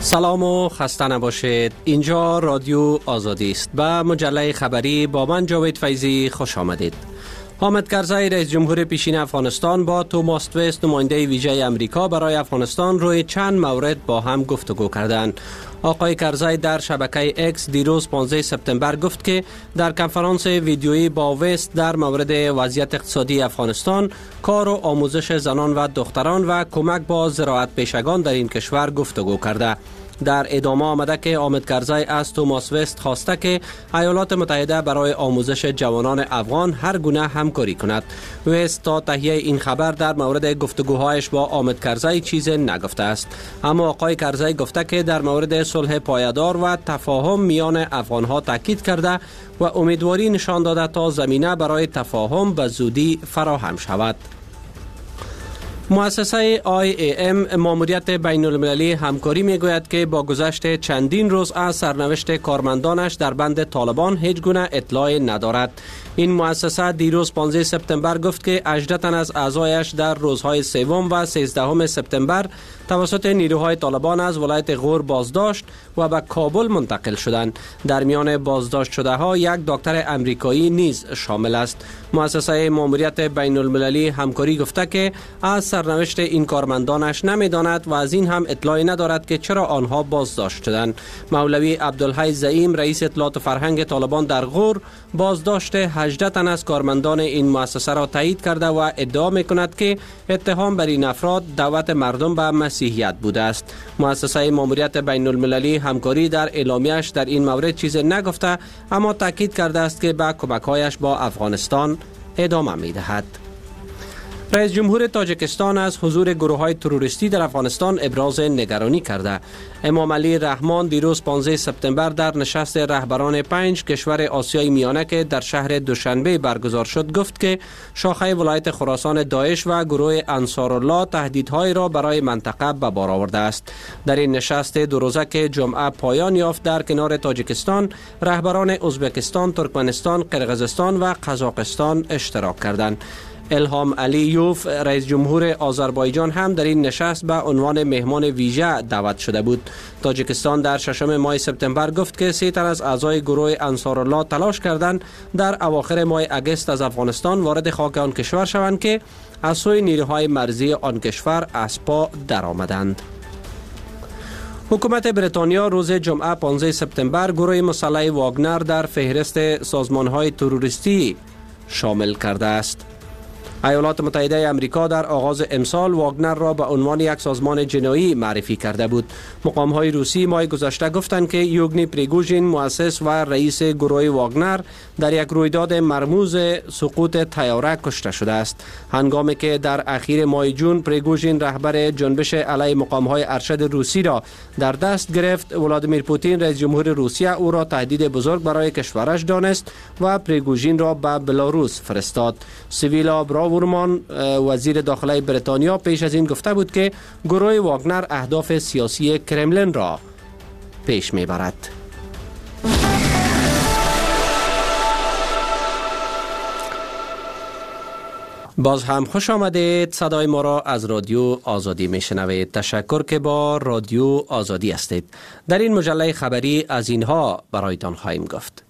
سلام و خسته نباشید. اینجا رادیو آزادی است. به مجله خبری با من جاوید فیضی خوش آمدید. حامد کرزی رئیس جمهور پیشین افغانستان با توماس تویس نماینده ویژه امریکا برای افغانستان روی چند مورد با هم گفتگو کردند. آقای کرزی در شبکه اکس دیروز 15 سپتامبر گفت که در کنفرانس ویدیویی با وست در مورد وضعیت اقتصادی افغانستان، کار و آموزش زنان و دختران و کمک با زراعت پیشگان در این کشور گفتگو کرده. در ادامه آمده که حامد کرزی از توماس وست خواسته که ایالات متحده برای آموزش جوانان افغان هر گونه همکاری کند. وست تا تهیه این خبر در مورد گفتگوهایش با حامد کرزی چیزی نگفته است، اما آقای کرزی گفته که در مورد صلح پایدار و تفاهم میان افغانها تاکید کرده و امیدواری نشان داده تا زمینه برای تفاهم به زودی فراهم شود. مؤسسه IAM ماموریت بین المللی همکاری می گوید که با گذشت چندین روز از سرنوشت کارمندانش در بند طالبان هیچ گونه اطلاعی ندارد. این مؤسسه دیروز 15 سپتامبر گفت که 18 تن از اعضایش در روزهای 3 و 13 سپتامبر توسط نیروهای طالبان از ولایت غور بازداشت و به کابل منتقل شدند. در میان بازداشت شده ها یک دکتر امریکایی نیز شامل است. مؤسسه ماموریت بین المللی همکاری گفته که از سرنوشت این کارمندانش نمیداند و از این هم اطلاعی ندارد که چرا آنها بازداشت شدند. مولوی عبدالحی زعیم رئیس اطلاعات و فرهنگ طالبان در غور بازداشت 18 تن از کارمندان این مؤسسه را تایید کرده و ادعا میکند که اتهام بر این افراد دعوت مردم به مسیحیت بوده است. مؤسسه ماموریت بین المللی همکاری در اعلامیه‌اش در این مورد چیزی نگفته، اما تاکید کرده است که به کمک‌هایش با افغانستان ادامه می‌دهد. رئیس جمهور تاجیکستان از حضور گروه‌های تروریستی در افغانستان ابراز نگرانی کرده. امام علی رحمان دیروز 15 سپتامبر در نشست رهبران 5 کشور آسیای میانه که در شهر دوشنبه برگزار شد گفت که شاخه ولایت خراسان داعش و گروه انصارالله تهدیدهایی را برای منطقه به بار آورده است. در این نشست دو روزه که جمعه پایان یافت در کنار تاجیکستان، رهبران ازبکستان، ترکمنستان، قرقیزستان و قزاقستان اشتراک کردند. الهام علیوف رئیس جمهور آذربایجان هم در این نشست به عنوان مهمان ویژه دعوت شده بود. تاجیکستان در 6 ماه سپتامبر گفت که 3 تن از اعضای گروه انصارالله تلاش کردند در اواخر ماه اگست از افغانستان وارد خاک آن کشور شوند که از سوی نیروهای مرزی آن کشور از پا درآمدند. حکومت بریتانیا روز جمعه 15 سپتامبر گروه مسلح واگنر در فهرست سازمان‌های تروریستی شامل کرده است. ایالات متحده امریکا در آغاز امسال واگنر را به عنوان یک سازمان جنایی معرفی کرده بود. مقام‌های روسی ماه گذشته گفتند که یوگنی پریگوژین مؤسس و رئیس گروه واگنر در یک رویداد مرموز سقوط طیاره کشته شده است. هنگامی که در اخیر ماه جون پریگوژین رهبر جنبش علیه مقام‌های ارشد روسی را در دست گرفت، ولادیمیر پوتین رئیس جمهور روسیه او را تهدید بزرگ برای کشورش دانست و پریگوژین را به بلاروس فرستاد. سیویلا ورمان وزیر داخلی بریتانیا پیش از این گفته بود که گروه واگنر اهداف سیاسی کرملین را پیش میبرد. باز هم خوش آمدید. صدای ما را از رادیو آزادی میشنوید. تشکر که با رادیو آزادی هستید. در این مجله خبری از اینها برایتان خواهیم گفت.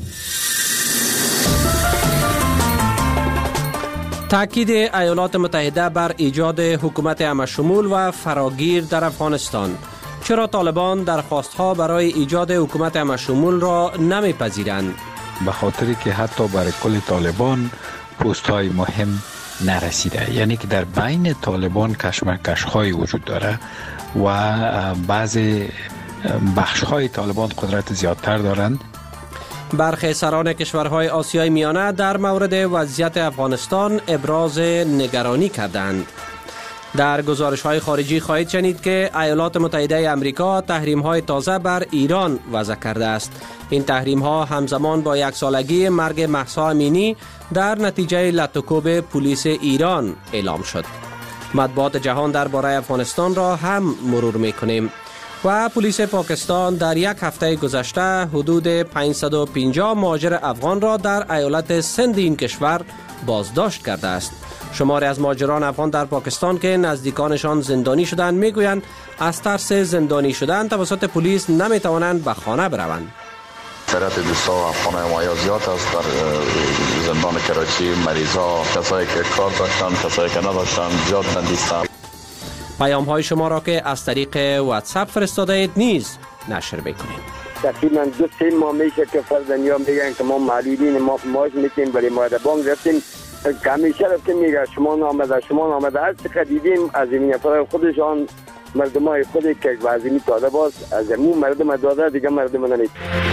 تاکید ایالات متحده بر ایجاد حکومت همشمول و فراگیر در افغانستان. چرا طالبان درخواستها برای ایجاد حکومت همشمول را نمیپذیرند؟ به خاطری که حتی برای کل طالبان پست های مهم نرسیده، یعنی که در بین طالبان کشمکش های وجود داره و بعضی بخش های طالبان قدرت زیادتر دارند. برخی سران کشورهای آسیای میانه در مورد وضعیت افغانستان ابراز نگرانی کردند. در گزارش‌های خارجی خواهید شنید که ایالات متحده امریکا تحریم‌های تازه بر ایران وضع کرده است. این تحریم‌ها همزمان با 1 سالگی مرگ مهسا امینی در نتیجه لطوکوب پلیس ایران اعلام شد. مطبوعات جهان درباره افغانستان را هم مرور می‌کنیم. و پلیس پاکستان در 1 هفته گذشته حدود 550 مهاجر افغان را در ایالت سند این کشور بازداشت کرده است. شماری از مهاجران افغان در پاکستان که نزدیکانشان زندانی شدند میگویند از ترس زندانی شدن توسط پلیس نمیتوانند به خانه بروند. اکثریت دوستا و افغانای ما زیاد است در زندان کراچی. مریضا کسایی که کار داشتن، کسایی که نداشتن زیاد بندیستند. پیام های شما را که از طریق واتساپ فرستاده اید نیز نشر بکنید. تقریبا 2-3 ماه میشه که فرزندیان میگن که ما معلولین ما ماش میتیم ولی ما در بانک رفتیم که همیشه رفتیم میگه شما نامده هر چقدر دیدیم از این نفر خودشان مردم های خودی که وزیمی داده باز از امون مردم داده دیگه مردم نمید.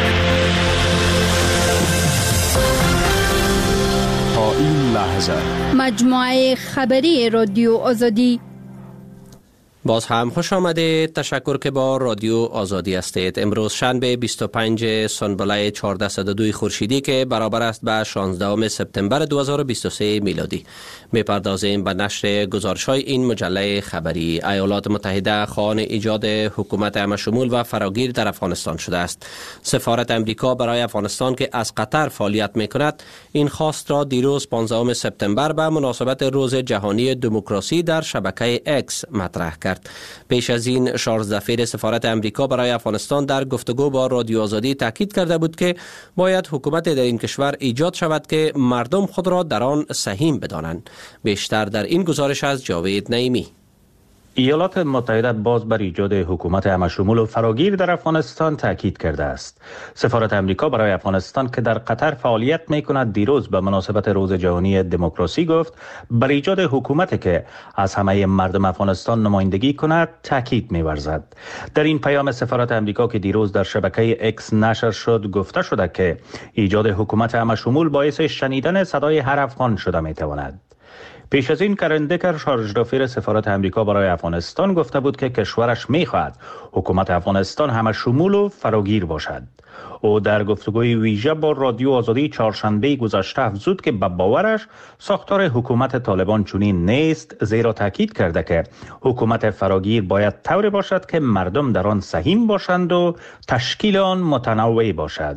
تا این لحظه مجموعه خبری رادیو آزادی. باز هم خوش آمدید. تشکر که با رادیو آزادی هستید. امروز شنبه 25 سنبله 1402 خورشیدی که برابر است به 16 سپتامبر 2023 میلادی. میپردازیم به نشر گزارش‌های این مجله خبری. ایالات متحده خواهان ایجاد حکومت همه‌شمول و فراگیر در افغانستان شده است. سفارت امریکا برای افغانستان که از قطر فعالیت می‌کند این خواست را دیروز 15 سپتامبر به مناسبت روز جهانی دموکراسی در شبکه اکس مطرح کرد. پیش از این شارلز دفیر سفارت امریکا برای افغانستان در گفتگو با رادیو آزادی تاکید کرده بود که باید حکومت در این کشور ایجاد شود که مردم خود را در آن سهیم بدانند. بیشتر در این گزارش از جاوید نعیمی. ایالات متحده باز بر ایجاد حکومت همه‌شمول و فراگیر در افغانستان تاکید کرده است. سفارت امریکا برای افغانستان که در قطر فعالیت می‌کند دیروز به مناسبت روز جهانی دموکراسی گفت بر ایجاد حکومتی که از همه مردم افغانستان نمایندگی کند تاکید می‌ورزد. در این پیام سفارت امریکا که دیروز در شبکه اکس نشر شد گفته شده که ایجاد حکومت همه‌شمول باعث شنیدن صدای هر افغان شده می‌تواند. پیش از این کرن دکر شارژ دافیر سفارت امریکا برای افغانستان گفته بود که کشورش می‌خواهد حکومت افغانستان همه‌شمول و فراگیر باشد. او در گفتگوی ویژه با رادیو آزادی چهارشنبه گذشته افزود که به باورش ساختار حکومت طالبان چنین نیست، زیرا تاکید کرده که حکومت فراگیر باید طوری باشد که مردم در آن سهیم باشند و تشکیل آن متنوع باشد.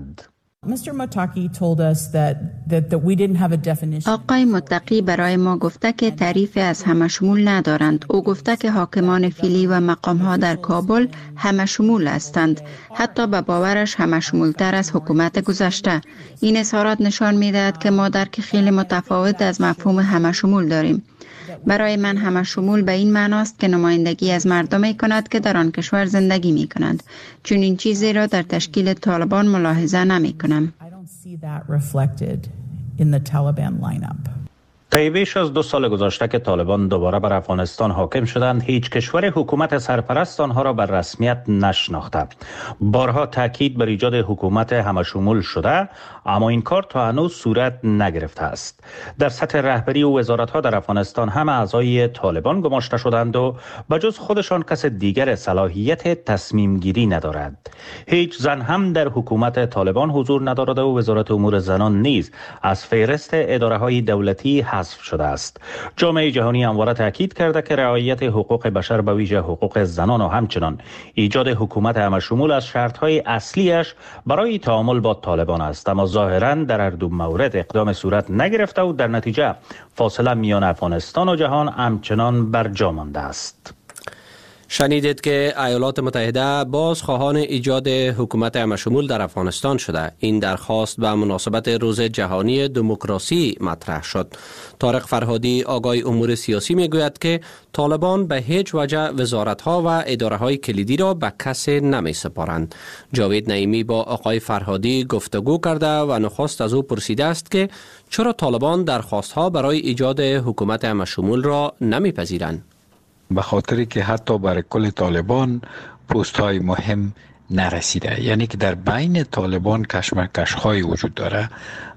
آقای متقی برای ما گفته که تعریف از همه‌شمول ندارند. او گفته که حاکمان فعلی و مقام‌ها در کابل همه‌شمول هستند. حتی به باورش همه‌شمول‌تر از حکومت گذشته. این اظهارات نشان می‌دهد که ما درک خیلی متفاوت از مفهوم همه‌شمول داریم. برای من همه‌شمول به این معناست که نمایندگی از مردمی کند که در آن کشور زندگی می کنند. چون این چیزی را در تشکیل طالبان ملاحظه نمی کنم. طی بیش از 2 سال گذشته که طالبان دوباره بر افغانستان حاکم شدند هیچ کشور حکومت سرپرست آنها را بر رسمیت نشناخته. بارها تاکید بر ایجاد حکومت همه‌شمول شده اما این کار تا هنوز صورت نگرفته است. در سطح رهبری و وزارت‌ها در افغانستان همه اعضای طالبان گماشته شدند و بجز خودشان کس دیگر صلاحیت تصمیم گیری ندارد. هیچ زن هم در حکومت طالبان حضور ندارد و وزارت امور زنان نیز از فهرست اداره‌های دولتی حذف شده است. جامعه جهانی همواره تاکید کرده که رعایت حقوق بشر به ویژه حقوق زنان و همچنان ایجاد حکومت همه‌شمول از شرط‌های اصلیش برای تعامل با طالبان است، اما ظاهراً در هر دو مورد اقدام صورت نگرفته و در نتیجه فاصله میان افغانستان و جهان همچنان برجا مانده است. شنیدید که ایالات متحده باز خواهان ایجاد حکومت همه‌شمول در افغانستان شده. این درخواست به مناسبت روز جهانی دموکراسی مطرح شد. طارق فرهادی آگاه امور سیاسی میگوید که طالبان به هیچ وجه وزارت‌ها و اداره‌های کلیدی را به کسی نمی‌سپارند. جاوید نعیمی با آقای فرهادی گفتگو کرده و نخست از او پرسیده است که چرا طالبان درخواست‌ها برای ایجاد حکومت همه‌شمول را نمی‌پذیرند. به خاطری که حتی برای کل طالبان پست های مهم نرسیده، یعنی که در بین طالبان کشمکش های وجود داره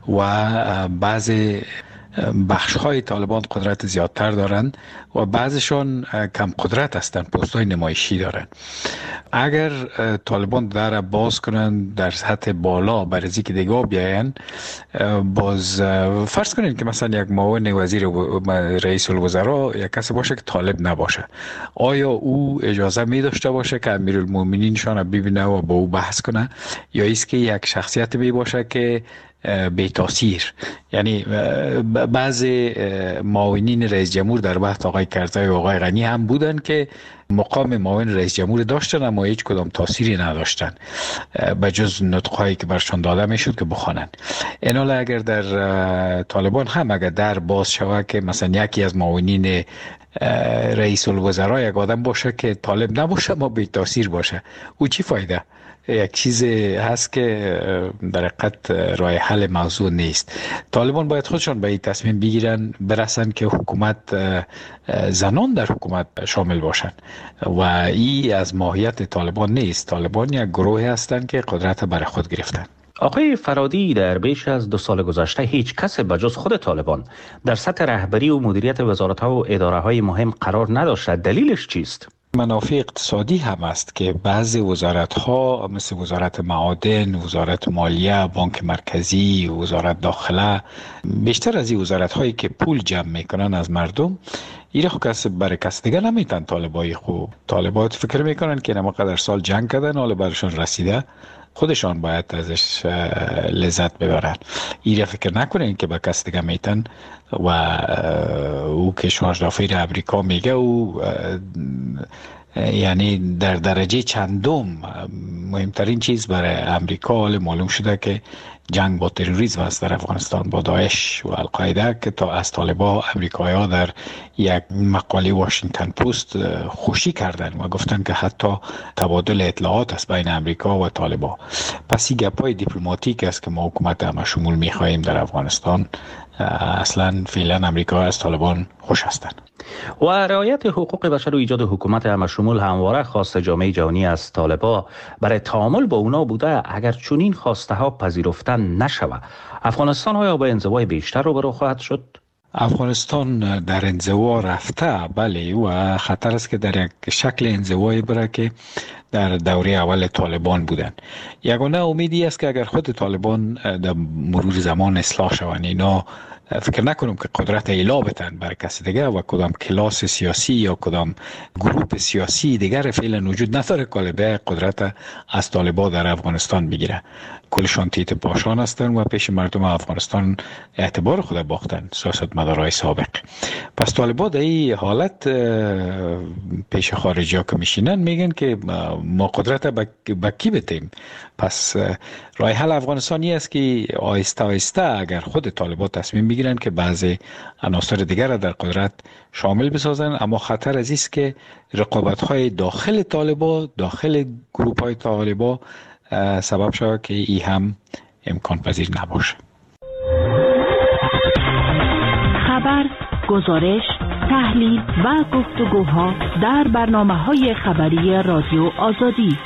و بعضی بخش های طالبان قدرت زیادتر دارند و بعضشان کم قدرت هستند، پست های نمایشی دارند. اگر طالبان در باز کنند در سطح بالا برای که دیگه بیاین، باز فرض کنید که مثلا یک معاون وزیر رئیس الوزراء یک کسی باشه که طالب نباشه، آیا او اجازه می داشته باشه که امیرالمومنین شان ببینه و با او بحث کنه، یا ایست که یک شخصیت می باشه که بی تاثیر. یعنی بعضی معاونین رئیس جمهور در وقت آقای کرزی و آقای غنی هم بودن که مقام معاون رئیس جمهور داشتن اما هیچ کدام تاثیری نداشتن به جز نطق‌هایی که برشان داده میشد که بخوانند. این حال اگر در طالبان هم اگر در باز شود که مثلا یکی از معاونین رئیس الوزراء یک آدم باشه که طالب نباشه ما بی تاثیر باشه، او چی فایده؟ یک چیز هست که در حقیقت راه حل موضوع نیست. طالبان باید خودشان به این تصمیم بگیرن برسن که حکومت زنان در حکومت شامل باشن و این از ماهیت طالبان نیست. طالبان یک گروه هستند که قدرت بر خود گرفتن. آقای فرادی، در بیش از 2 سال گذشته هیچ کس بجز خود طالبان در سطح رهبری و مدیریت وزارت‌ها و اداره‌های مهم قرار نداشته. دلیلش چیست؟ منافع اقتصادی هم است که بعضی وزارت‌ها مثل وزارت معادن، وزارت مالیه، بانک مرکزی، وزارت داخله، بیشتر از این وزارت‌هایی که پول جمع میکنن از مردم، ایره خو کس برای کس دیگه نمیتن. طالبای خوب طالبات فکر میکنن که نما قدر سال جنگ کردن حالا برشان رسیده، خودشان باید ازش لذت ببرن. ایره فکر نکنین که به کس دیگه میتن و او که شارژدافیر امریکا میگه او یعنی در درجه چندم مهمترین چیز برای امریکا حال معلوم شده که جنگ با تروریسم است در افغانستان، با داعش و القاعده، که تا از طالبان امریکایی‌ها در یک مقاله واشنگتن پست خوشی کردن و گفتن که حتی تبادل اطلاعات است بین امریکا و طالبان. پس این گپای دیپلماتیک است که ما حکومت همشمول می‌خواهیم در افغانستان. اصلا فعلا امریکا از طالبان خوش هستند. و رعایت حقوق بشر و ایجاد حکومت همشمول همواره خواست جامعه جهانی از طالبان برای تعامل با اونا بوده. اگر چنین خواسته ها پذیرفتن نشود، افغانستان آیا با انزوای بیشتر روبرو خواهد شد؟ افغانستان در انزوا رفته، بله، و خطر است که در یک شکل انزوایی بره که در دوره اول طالبان بودن. یگانه امیدی است که اگر خود طالبان در مرور زمان اصلاح شوند، اینا فکر نکنم که قدرت اعلا بتن بر کسی دیگه و کدام کلاس سیاسی یا کدام گروه سیاسی دیگر فعلا وجود نداره که قدرت از طالبان در افغانستان بگیره. کلشان تیت پاشان هستن و پیش مردم افغانستان اعتبار خود باختن، سیاستمدارای سابق. پس طالبان در این حالت پیش خارجی ها که میشینن میگن که ما قدرت به کی بتیم. پس راه حل افغانستانی است که آهسته آهسته اگر خود طالبان تصمیم بگیرن که بعضی عناصر دیگر را در قدرت شامل بسازن، اما خطر از است که رقابت های داخل طالبان، داخل گروپ های طالبان سبب شود که ای هم امکان پذیر نباشه. خبر، گزارش، تحلیل و گفتگوها در برنامه‌های خبری رادیو آزادی.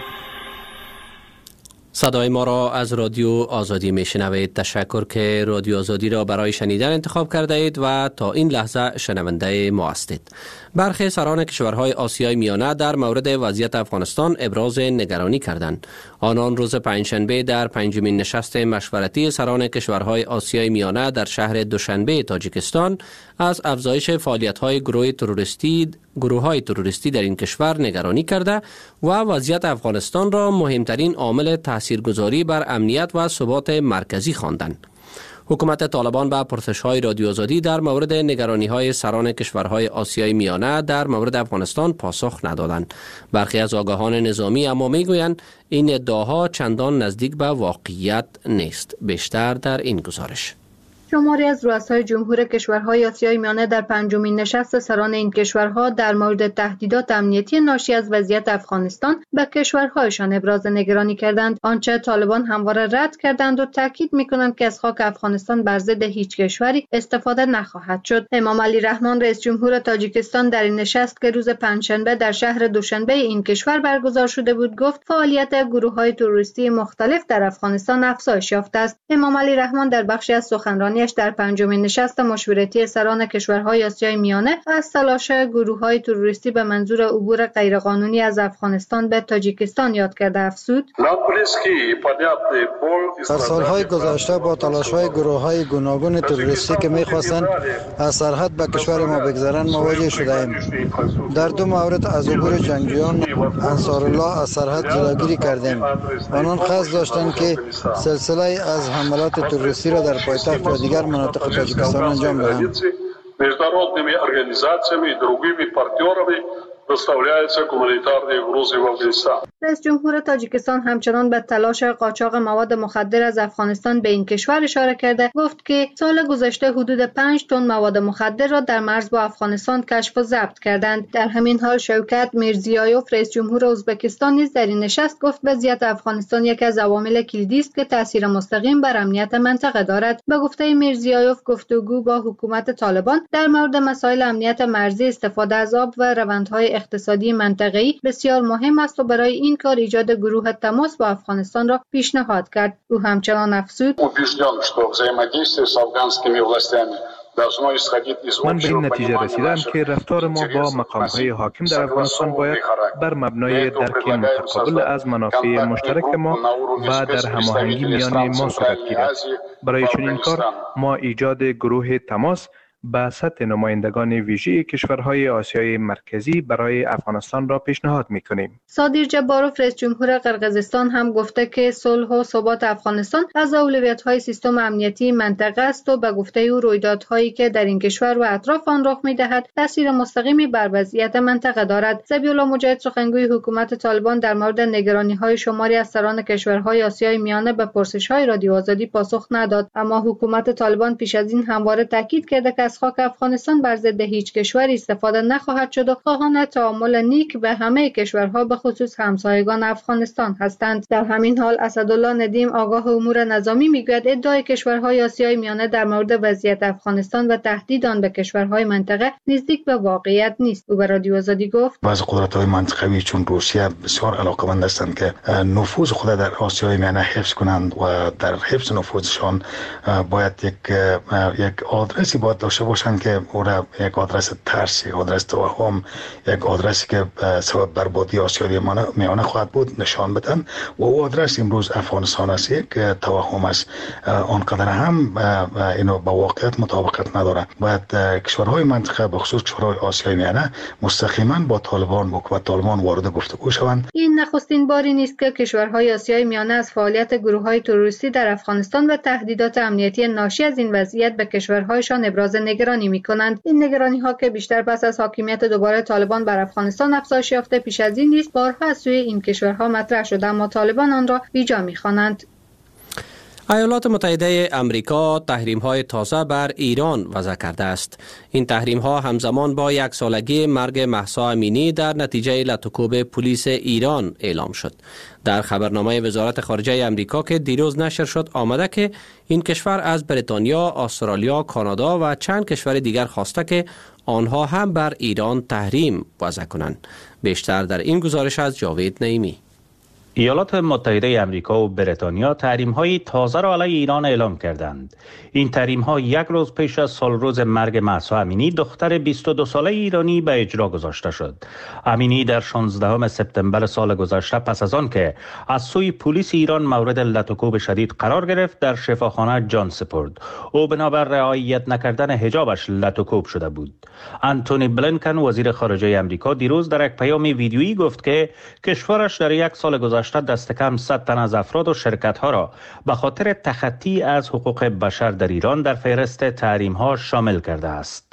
صدای ما را از رادیو آزادی میشنوید. تشکر که رادیو آزادی را برای شنیدن انتخاب کرده اید و تا این لحظه شنونده ما هستید. برخی سران کشورهای آسیای میانه در مورد وضعیت افغانستان ابراز نگرانی کردند. آنان روز پنجشنبه در 5مین نشست مشورتی سران کشورهای آسیای میانه در شهر دوشنبه تاجیکستان از افزایش فعالیت‌های گروه‌های تروریستی در این کشور نگرانی کرده و وضعیت افغانستان را مهمترین عامل تاثیرگذاری بر امنیت و ثبات مرکزی خواندند. حکومت طالبان به پرسش‌های رادیو آزادی در مورد نگرانی‌های سران کشورهای آسیای میانه در مورد افغانستان پاسخ ندادند. برخی از آگاهان نظامی اما میگویند این ادعاها چندان نزدیک به واقعیت نیست. بیشتر در این گزارش. شماری از رؤسای جمهور کشورهای آسیای میانه در 5مین نشست سران این کشورها در مورد تهدیدات امنیتی ناشی از وضعیت افغانستان به کشورهایشان ابراز نگرانی کردند. آنچه طالبان همواره رد کردند و تاکید می‌کنند که از خاک افغانستان بر ضد هیچ کشوری استفاده نخواهد شد. امام علی رحمان رئیس جمهور تاجیکستان در این نشست که روز پنجشنبه در شهر دوشنبه این کشور برگزار شده بود گفت فعالیت گروه‌های تروریستی مختلف در افغانستان افزایش یافته است. امام علی رحمان در بخشی از سخنرانی بیانیه‌اش در پنجمین نشست مشورتی سران کشورهای آسیای میانه از تلاش گروه‌های تروریستی به منظور عبور غیرقانونی از افغانستان به تاجیکستان یاد کرده افزود: در سالهای گذشته با تلاش‌های گروه‌های گوناگون تروریستی که می‌خواستند از سرحد به کشور ما بگذرند مواجه شده‌ایم. در دو مورد از عبور جنگجویان انصارالله از سرحد جلوگیری کردیم. آنان قصد داشتند که سلسله از حملات تروریستی را در پایتخت و دیگر مناطق تاجیکستان انجام دهند. رئیس جمهور تاجیکستان همچنان به تلاش قاچاق مواد مخدر از افغانستان به این کشور اشاره کرده. گفت که سال گذشته حدود 5 تن مواد مخدر را در مرز با افغانستان کشف و ضبط کردند. در همین حال شوکت میرزیایوف رئیس جمهور ازبکستان نیز در این نشست گفت وضعیت افغانستان یکی از عوامل کلیدی است که تاثیر مستقیم بر امنیت منطقه دارد. به گفته میرزیایوف گفتگو با حکومت طالبان در مورد مسائل امنیت مرزی، استفاده از آب و روندهای اقتصادی منطقه‌ای بسیار مهم است و برای این کار ایجاد گروه تماس با افغانستان را پیشنهاد کرد. او همچنان افزود: من به این نتیجه رسیدم که رفتار ما با مقام‌های حاکم در افغانستان باید بر مبنای درک متقابل از منافع مشترک ما و در هماهنگی میان ما صورت گیرد. برای چنین کار ما ایجاد گروه تماس به سطح نمایندگان ویژه کشورهای آسیای مرکزی برای افغانستان را پیشنهاد می‌کنیم. صادر جباروف رئیس جمهور قرقیزستان هم گفته که صلح و ثبات افغانستان از اولویت‌های سیستم امنیتی منطقه است و به گفته او رویدادهایی که در این کشور و اطراف آن رخ می‌دهد تاثیر مستقیمی بر وضعیت منطقه دارد. ذبیح‌الله مجاهد سخنگوی حکومت طالبان در مورد نگرانی‌های شماری از سران کشورهای آسیای میانه به پرسش‌های رادیو آزادی پاسخ نداد، اما حکومت طالبان پیش از این همواره تاکید کرده که از خاک افغانستان بر ضد هیچ کشوری استفاده نخواهد شد و خواهان تعامل نیک به همه کشورها به خصوص همسایگان افغانستان هستند. در همین حال اسدالله ندیم آگاه امور نظامی میگوید ادعای کشورهای آسیای میانه در مورد وضعیت افغانستان و تهدید آن به کشورهای منطقه نزدیک به واقعیت نیست. او به رادیو آزادی گفت: بعضی قدرت‌های منطقه‌ای چون روسیه بسیار علاقه‌مند هستند که نفوذ خود در آسیای میانه حفظ کنند و در حفظ نفوذشان باید یک آدرسی باید داشته باشند که او را یک آدرس ترس، یک آدرس توهم، یک آدرسی که سبب بربادی آسیای میانه خواهد بود نشان بدن و او آدرس امروز افغانستان است. یک توهم است، آنقدر هم اینو با واقعیت مطابقت نداره. باید کشورهای منطقه به خصوص کشورهای آسیای میانه مستقیما با طالبان و طالبان وارد گفتگو شوند. این نخستین باری نیست که کشورهای آسیای میانه از فعالیت گروه‌های تروریستی در افغانستان و تهدیدات امنیتی ناشی از این وضعیت به کشورهایشان ابراز نگرانی می‌کنند. این نگرانی‌ها که بیشتر پس از حاکمیت دوباره طالبان بر افغانستان افزایش یافته پیش از این نیز بارها از سوی این کشورها مطرح شده، اما طالبان آن را بیجا می‌خوانند. ایالات متحده امریکا تحریم‌های تازه بر ایران وضع کرده است. این تحریم‌ها همزمان با یک سالگی مرگ مهسا امینی در نتیجه لطوکوب پلیس ایران اعلام شد. در خبرنامه وزارت خارجه امریکا که دیروز نشر شد آمده که این کشور از بریتانیا، استرالیا، کانادا و چند کشور دیگر خواسته که آنها هم بر ایران تحریم وضع کنند. بیشتر در این گزارش از جاوید نعیمی. ایالات متحده امریکا و بریتانیا تحریم‌های تازه را علیه ایران اعلام کردند. این تحریم‌ها یک روز پیش از سالروز مرگ مهسا امینی دختر 22 ساله ایرانی به اجرا گذاشته شد. امینی در 16 سپتامبر سال گذشته پس از آن که از سوی پلیس ایران مورد لطوکوب شدید قرار گرفت در شفاخانه جان سپرد. او بنابر رعایت نکردن حجابش لطوکوب شده بود. آنتونی بلینکن وزیر خارجه امریکا دیروز در یک پیام ویدیویی گفت که کشورش در یک سال گذشته دست کم 100 تن از افراد و شرکت‌ها را به خاطر تخطی از حقوق بشر در ایران در فهرست تحریم‌ها شامل کرده است.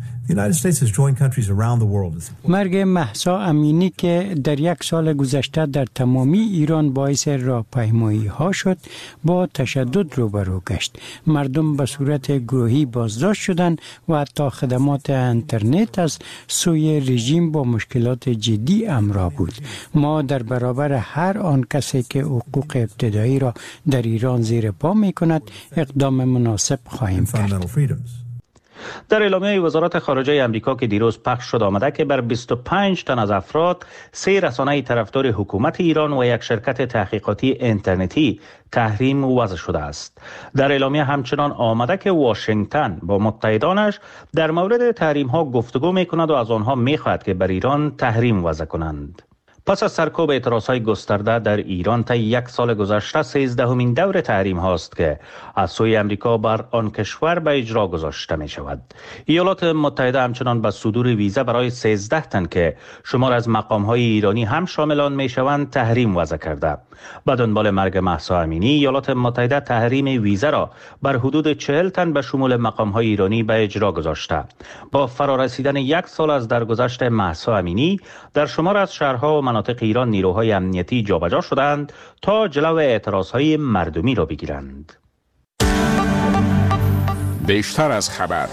مرگ مهسا امینی که در یک سال گذشته در تمامی ایران باعث راهپیمایی ها شد با تشدد روبرو گشت. مردم به صورت گروهی بازداشت شدند و حتی خدمات اینترنت از سوی رژیم با مشکلات جدی همراه بود. ما در برابر هر آن کسی که حقوق ابتدایی را در ایران زیر پا می کند اقدام مناسب خواهیم کرد. در اعلامیه وزارت خارجه امریکا که دیروز پخش شد آمده که بر 25 تن از افراد 3 رسانه طرفدار حکومت ایران و یک شرکت تحقیقاتی اینترنتی تحریم وضع شده است. در اعلامیه همچنان آمده که واشنگتن با متحدانش در مورد تحریم ها گفتگو می کند و از آنها می خواهد که بر ایران تحریم وضع کنند. پس از سرکوب اعتراضهای گسترده در ایران تا 1 سال گذشته 13مین دور تحریم هاست که از سوی امریکا بر آن کشور به اجرا گذاشته می شود. ایالات متحده همچنان به صدور ویزا برای 13 تن که شمار از مقام های ایرانی هم شامل آن می شوند تحریم وضع کرده. به دنبال مرگ مهسا امینی، ایالات متحده تحریم ویزا را بر حدود 40 تن به شمول مقام های ایرانی به اجرا گذاشته. با فرارسیدن 1 سال از درگذشت مهسا امینی، در شمار از شهرها و مناطق ایران نیروهای امنیتی جابجا شدند تا جلو اعتراضهای مردمی را بگیرند. بیشتر از خبر.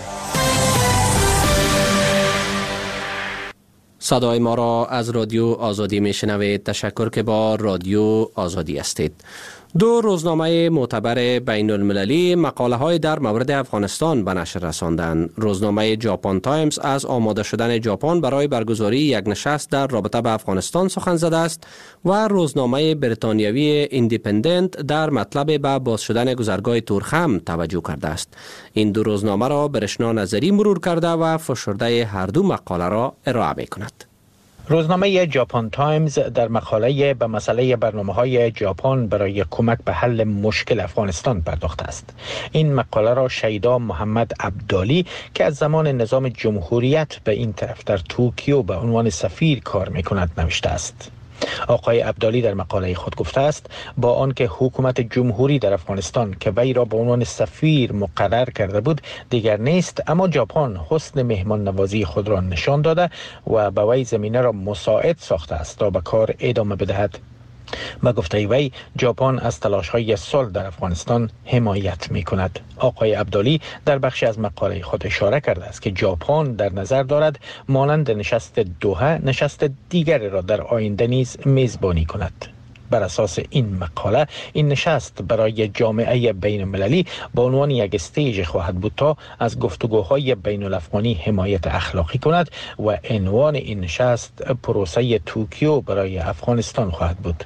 صدای ما را از رادیو آزادی میشنوید. تشکر که با رادیو آزادی هستید. 2 روزنامه معتبر بین المللی مقاله های در مورد افغانستان به نشر رساندند. روزنامه ژاپن تایمز از آماده شدن ژاپن برای برگزاری یک نشست در رابطه به افغانستان سخن زده است و روزنامه بریتانیایی ایندیپندنت در مطلب به باز شدن گذرگاه تورخم توجه کرده است. این 2 روزنامه را برشنا نظری مرور کرده و فشرده هر دو مقاله را ارائه می کند. روزنامه ژاپن تایمز در مقاله به مسئله برنامه‌های ژاپن برای کمک به حل مشکل افغانستان پرداخته است. این مقاله را شیدا محمد عبدالی که از زمان نظام جمهوریت به این طرف در توکیو به عنوان سفیر کار می‌کند نوشته است. آقای عبدالی در مقاله خود گفته است با آنکه حکومت جمهوری در افغانستان که وی را به عنوان سفیر مقرر کرده بود دیگر نیست، اما ژاپن حسن مهمان نوازی خود را نشان داده و به وی زمینه را مساعد ساخته است تا به کار ادامه بدهد. به گفته وی ژاپن از تلاش‌های صلح در افغانستان حمایت می‌کند. آقای عبدالی در بخشی از مقاله خود اشاره کرده است که ژاپن در نظر دارد مانند نشست دوحه نشست دیگری را در آینده نیز میزبانی کند. بر اساس این مقاله این نشست برای جامعه بین المللی به عنوان یک استیج خواهد بود تا از گفتگوهای بین الافغانی حمایت اخلاقی کند و عنوان این نشست پروسه توکیو برای افغانستان خواهد بود.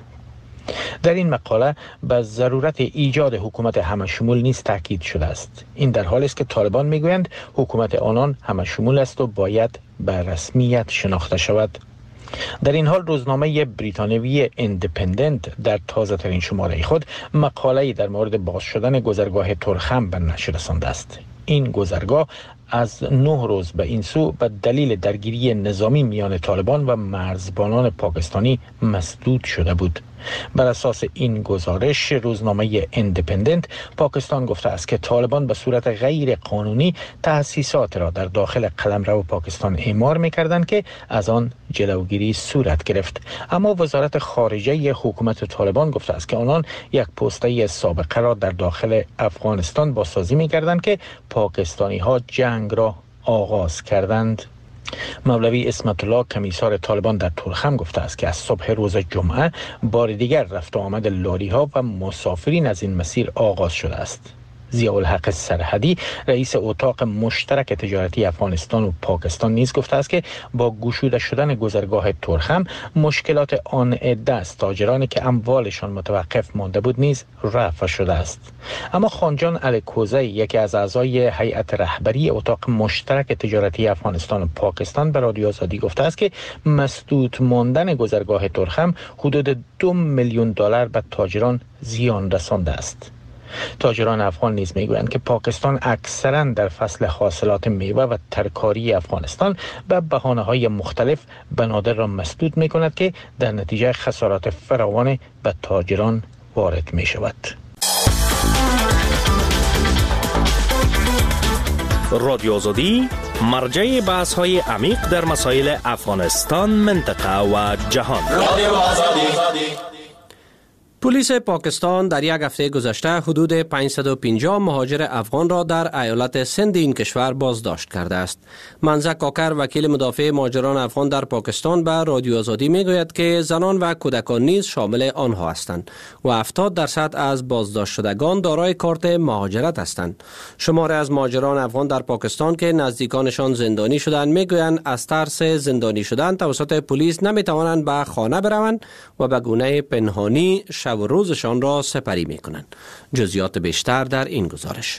در این مقاله به ضرورت ایجاد حکومت همه‌شمول نیز تاکید شده است. این در حالی است که طالبان میگویند حکومت آنان همه‌شمول است و باید به رسمیت شناخته شود. در این حال روزنامه بریتانیایی ایندیپندنت در تازه ترین شماره خود مقاله‌ای در مورد باز شدن گذرگاه تورخم به نشر رسانده است. این گذرگاه از 9 روز به این سو به دلیل درگیری نظامی میان طالبان و مرزبانان پاکستانی مسدود شده بود. بر اساس این گزارش روزنامه ایندیپندنت پاکستان گفته است که طالبان به صورت غیر قانونی تأسیسات را در داخل قلمرو پاکستان اعمار می‌کردند که از آن جلوگیری صورت گرفت. اما وزارت خارجه حکومت طالبان گفته است که آنان یک پسته سابقه را در داخل افغانستان بازسازی می‌کردند که پاکستانی‌ها جنگ را آغاز کردند. مولوی اسمت الله کمیسار طالبان در تورخم گفته است که از صبح روز جمعه بار دیگر رفت و آمد لاری‌ها و مسافرین از این مسیر آغاز شده است. ضیاءالحق سرحدی رئیس اتاق مشترک تجارتی افغانستان و پاکستان نیز گفته است که با گشوده شدن گذرگاه تورخم مشکلات آن عده از تاجرانی که اموالشان متوقف مانده بود نیز رفع شده است. اما خانجان الکوزی یکی از اعضای هیئت رهبری اتاق مشترک تجارتی افغانستان و پاکستان به رادیو آزادی گفته است که مسدود ماندن گذرگاه تورخم حدود 2 میلیون دلار به تاجران زیان رسانده است. تاجران افغان نیز میگویند که پاکستان اکثرا در فصل حاصلات میوه و ترکاری افغانستان به بهانه‌های مختلف بنادر را مسدود میکند که در نتیجه خسارات فراوان به تاجران وارد می شود. رادیو آزادی مرجع بحث‌های عمیق در مسائل افغانستان، منطقه و جهان. رادیو آزادی. پلیس پاکستان در یک هفته گذشته حدود 550 مهاجر افغان را در ایالت سند این کشور بازداشت کرده است. منزه کاکر وکیل مدافع مهاجران افغان در پاکستان به رادیو آزادی میگوید که زنان و کودکان نیز شامل آنها هستند و 70% از بازداشت شدگان دارای کارت مهاجرت هستند. شماری از مهاجران افغان در پاکستان که نزدیکانشان زندانی شدند میگویند از ترس زندانی شدن توسط پلیس نمیتوانند به خانه بروند و به گونه پنهانی شب و روزشان را سپری می کنند. جزئیات بیشتر در این گزارش.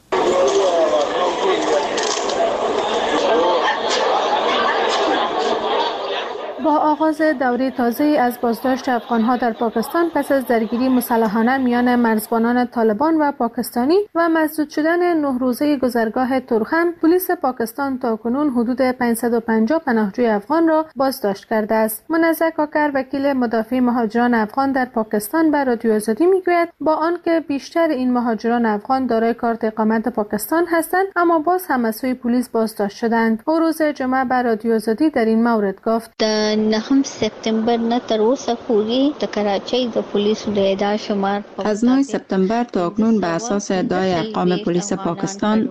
با آغاز دوره تازه از بازداشت افغانها در پاکستان پس از درگیری مسلحانه میان مرزبانان طالبان و پاکستانی و مسدود شدن 9 روزه گذرگاه تورخم، پلیس پاکستان تاکنون حدود 550 پناهجوی افغان را بازداشت کرده است. منزه کاکر وکیل مدافع مهاجران افغان در پاکستان به رادیو آزادی میگوید با آنکه بیشتر این مهاجران افغان دارای کارت اقامت پاکستان هستند اما باز هم از سوی پلیس بازداشت شدند. او روز جمعه به رادیو آزادی در این مورد گفت: 9 سپتامبر نه تر اوسه پورې د کراچۍ د پولیسو د ادعا شمار از 9 سپتامبر تا اکنون به اساس ادعای ارقام پلیس پاکستان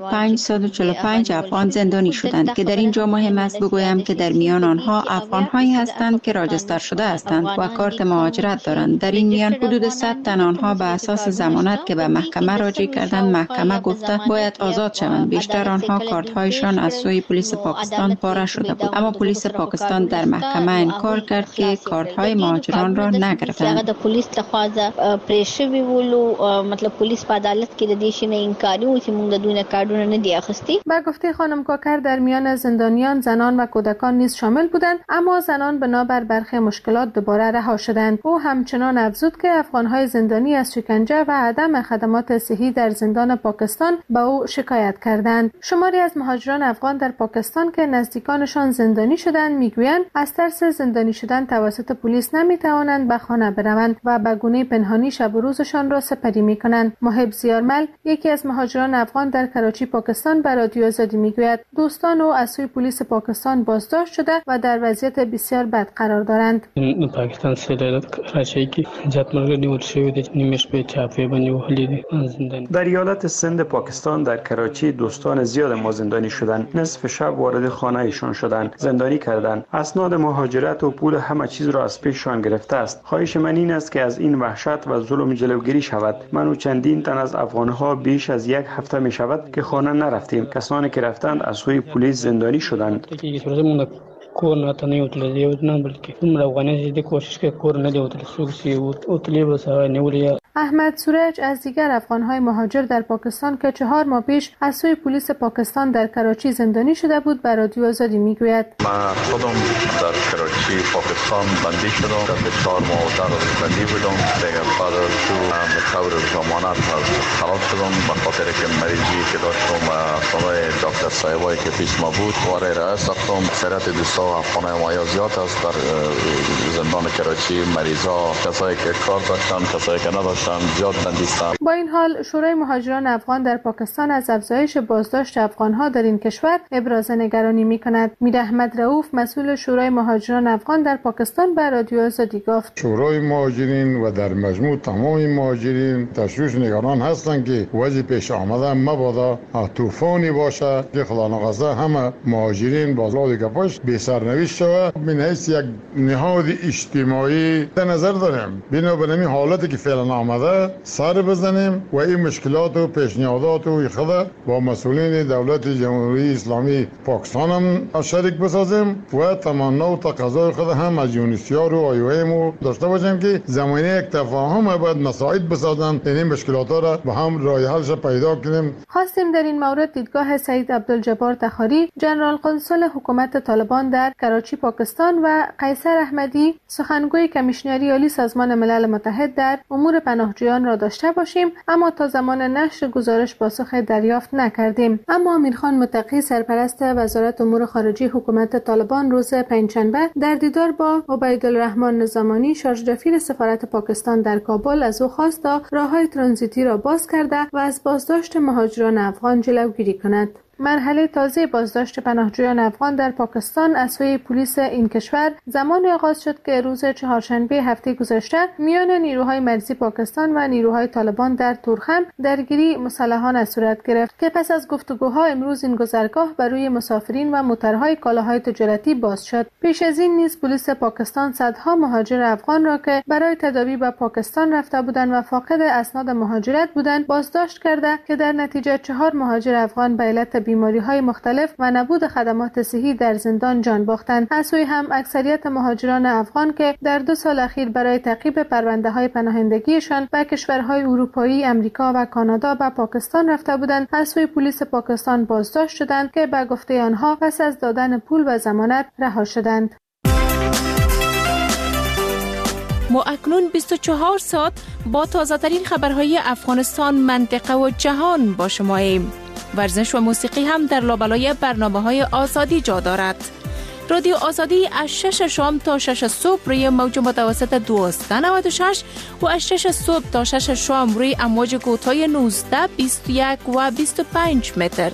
545 افغان زندانی شدند که در اینجا مهم است بگویم که در میان آنها افغان‌هایی هستند که راجستر شده هستند و کارت مهاجرت دارند. در این میان حدود 100 تن آنها به اساس ضمانت که به محکمه راجع کردند محکمه گفته باید آزاد شوند. بیشتر آنها کارت‌هایشان از سوی پلیس پاکستان پاره شده بود اما پلیس پاکستان در محکمه انکار کرد که کارت‌های مهاجران را نگرفتند. د پولیس لخوا پریشوی ولو مطلب پولیس په عدالت کې د دې شنه انکاری و چې موږ د دوی نه کارتونه نه دی اخیستی. با گفته خانم کاکر در میان زندانیان زنان و کودکان نیز شامل بودند اما زنان بنابر برخی مشکلات دوباره رها شدند. او همچنان افزود که افغان‌های زندانی از شکنجه و عدم خدمات صحی در زندان پاکستان به او شکایت کردند. شماری از مهاجران افغان در پاکستان که نزدیکانشان زندانی شدند میگویند از ترس زندانی شدن توسط پلیس نمیتوانند به خانه بروند و به گونه پنهانی شب و روزشان را سپری میکنند. محب زیارمل یکی از مهاجران افغان در کراچی پاکستان به رادیو آزادی میگوید دوستان او از سوی پلیس پاکستان بازداشت شده و در وضعیت بسیار بد قرار دارند. پاکستان سره کراچی کې جات مرګ نیول شوی دی نیمش په چاپی باندې وهلي زندان. در ایالت سند پاکستان در کراچی دوستان زیاد ما زندانی شدند. نصف شب وارد خانه ایشان شدند، زندانی کردند. اسناد مهاجرت و پول همه چیز را از پیششان گرفته است. خواهش من این است که از این وحشت و ظلم جلوگیری شود. من و چندین تن از افغانها بیش از 1 هفته می شود که خانه نرفتیم. کسانی که رفتند از سوی پلیس زندانی شدند. کور نه ته نه وتل نه بلکې کوم افغانان دې کوشش کوي کور نه دی وتل سوسی وتلی بس نیولیا. احمد سورج از دیگر افغان‌های مهاجر در پاکستان که 4 ماه پیش از سوی پلیس پاکستان در کراچی زندانی شده بود به رادیو آزادی میگوید: من خودم در کراچی پاکستان بندی شدم. در 4 ماه در بندی بودم. دیگر بعد از تو به طور ضمانت خلاص شدم به خاطر که مریضی که داشتم خانه دکتر صاحبایی که پیش ما بود وارد را ساختم. سرعت دوستا افغان‌های ما زیاد است در زندان کراچی. مریضا کسایی که کار داشتن کسایی که نداشتن زیاد بندیستند. با این حال شورای مهاجران افغان در پاکستان از افزایش بازداشت افغانها در این کشور ابراز نگرانی می‌کند. میر احمد رؤوف مسئول شورای مهاجران افغان در پاکستان به رادیو آزادی گفت: شورای مهاجرین و در مجموع تمام مهاجرین تشویش نگران هستند که وضع پیش آمده مبادا طوفانی باشه که خدا نخواسته همه مهاجرین بازار گپاش بی سرنوشت شود. من حیث یک نهاد اجتماعی در نظر داریم بنابر این حالتی که فعلا آمده سر بزنیم و این مشکلات و پیشنهادات و خود با مسئولین دولت جمهوری اسلامی پاکستان هم شریک بسازیم و تمنا و تقاضای خود هم از یونیسیار و آیویم داشته باشیم که زمینه یک تفاهم باید مساعد بسازن این مشکلات را با هم راه حلش پیدا کنیم. خواستیم در این مورد دیدگاه سعید عبدالجبار تخاری جنرال قنسل حکومت طالبان در کراچی پاکستان و قیصر احمدی سخنگوی کمیشنری عالی سازمان ملل متحد در امور پناهجویان را داشته باشیم اما تا زمان نشر گزارش پاسخ دریافت نکردیم. اما امیرخان متقی سرپرست وزارت امور خارجه حکومت طالبان روز پنجشنبه در دیدار با عبیدالرحمن نظامانی شارژ دفیر سفارت پاکستان در کابل از او خواست تا راههای ترانزیتی را باز کرده و از بازداشت مهاجران افغان جلوگیری کند. مرحله تازه بازداشت پناهجویان افغان در پاکستان از سوی پلیس این کشور زمان آغاز شد که روز چهارشنبه هفته گذشته میان نیروهای مرزی پاکستان و نیروهای طالبان در تورخم درگیری مسلحانه صورت گرفت که پس از گفتگوها امروز این گذرگاه بر روی مسافرین و موترهای کالاهای تجارتی باز شد. پیش از این نیز پلیس پاکستان صدها مهاجر افغان را که برای تداوی به پاکستان رفته بودند و فاقد اسناد مهاجرت بودند بازداشت کرده که در نتیجه 4 مهاجر افغان به علت بیماری‌های مختلف و نبود خدمات صحی در زندان جان باختند. از سوی هم اکثریت مهاجران افغان که در 2 سال اخیر برای تعقیب پرونده‌های پناهندگیشان به کشورهای اروپایی، امریکا و کانادا به پاکستان رفته بودند، از سوی پلیس پاکستان بازداشت شدند که به گفته آنها پس از دادن پول و ضمانت رها شدند. ما اکنون 24 ساعت با تازه‌ترین خبرهای افغانستان، منطقه و جهان با شماییم. ورزش و موسیقی هم در لابلای برنامه‌های آزادی جا دارد. رادیو آزادی از 6 شام تا 6 صبح روی موج متوسط 1296 و از 6 صبح تا 6 شام روی امواج کوتاه 19، 21 و 25 متر.